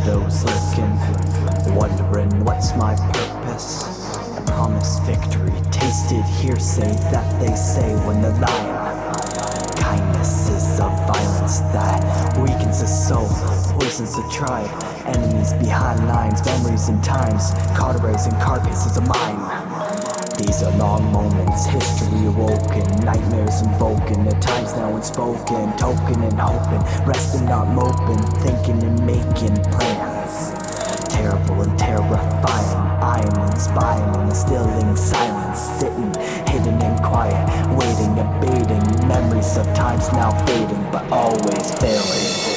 shadows lurking, wondering what's my purpose. I promise victory, tasted hearsay that they say when they're lying. Kindness is a violence that weakens the soul, poisons the tribe. Enemies behind lines, memories and times, cauterizing carcasses of mine. These are long moments, history awoken, nightmares invoking, at times now unspoken, token and hoping, resting not moping, thinking and making plans. Terrible and terrifying, I am inspiring and instilling silence, sitting hidden and quiet, waiting and baiting, memories of times now fading, but always failing.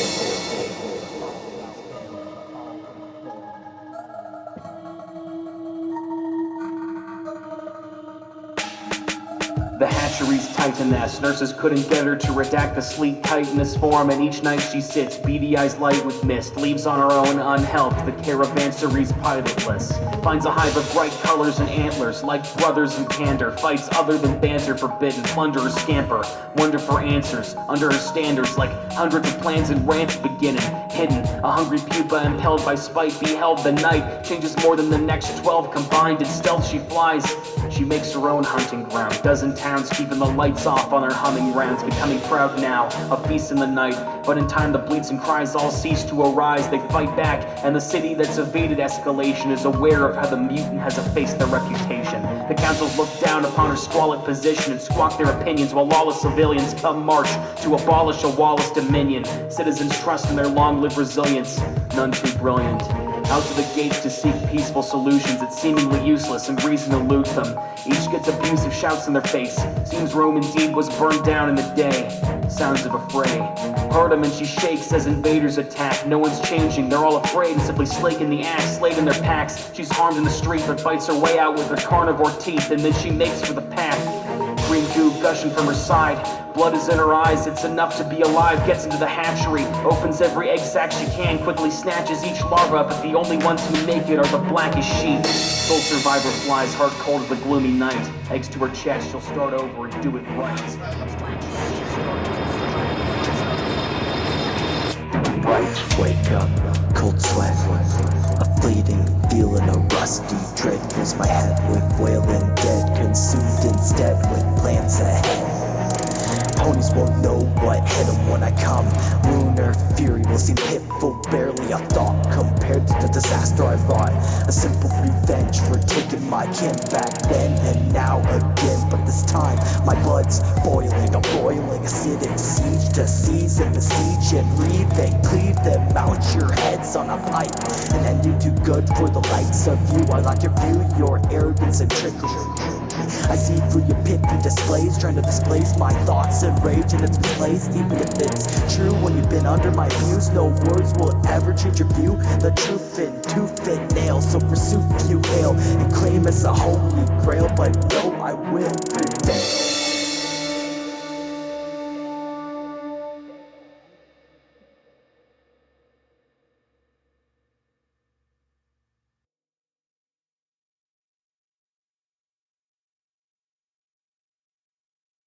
The hatchery's titaness. Nurses couldn't get her to redact the sleek chitinous form, and each night she sits, beady eyes light with mist, leaves on her own unhelped, the caravanseries pilotless. Finds a hive of bright colors and antlers, like brothers in candor, fights other than banter, forbidden, plunder or scamper, wonder for answers, under her standards, like hundreds of plans and rants beginning, hidden, a hungry pupa impelled by spite, beheld the night, changes more than the next 12 combined, in stealth she flies, she makes her own hunting ground, dozen towns keeping the lights off on their humming rounds, becoming proud now, a feast in the night, but in time the bleats and cries all cease to arise, they fight back, and the city that's evaded escalation is aware of how the mutant has effaced their reputation. The councils look down upon her squalid position and squawk their opinions while lawless civilians come march to abolish a Wallace dominion. Citizens trust in their long-lived resilience, none too brilliant. Out to the gates to seek peaceful solutions, it's seemingly useless and reason elude them. Each gets abusive shouts in their face. Seems Rome indeed was burned down in the day. Sounds of a fray. Heard him and she shakes as invaders attack. No one's changing, they're all afraid and simply slaking the axe, slate in their packs. She's harmed in the street but fights her way out with her carnivore teeth, and then she makes for the path. Green goo gushing from her side, blood is in her eyes, it's enough to be alive. Gets into the hatchery, opens every egg sac she can, quickly snatches each larva, but the only ones who make it are the blackest sheep. Sole survivor flies, heart cold as the gloomy night. Eggs to her chest, she'll start over and do it right. Wake up, cold sweat, a fleeting feeling, a rusty dread fills my head with wailing dead, consumed instead with plans ahead. Ponies won't know what hit them when I come. Lunar fury will seem pitiful, barely a thought compared to the disaster I wrought. A simple revenge for taking my kin back then and now again. But this time my blood's boiling, a boiling acidic siege to seize and besiege and reave and cleave them. Mount your heads on a pike, and then you do good for the likes of you. I like your view, your arrogance and trickery. I see through your pithy displays, trying to displace my thoughts and rage in its place. Even if it's true, when you've been under my views, no words will ever change your view. The truth in tooth and nail, so pursue you hail and claim as a holy grail, but no, I will prevail.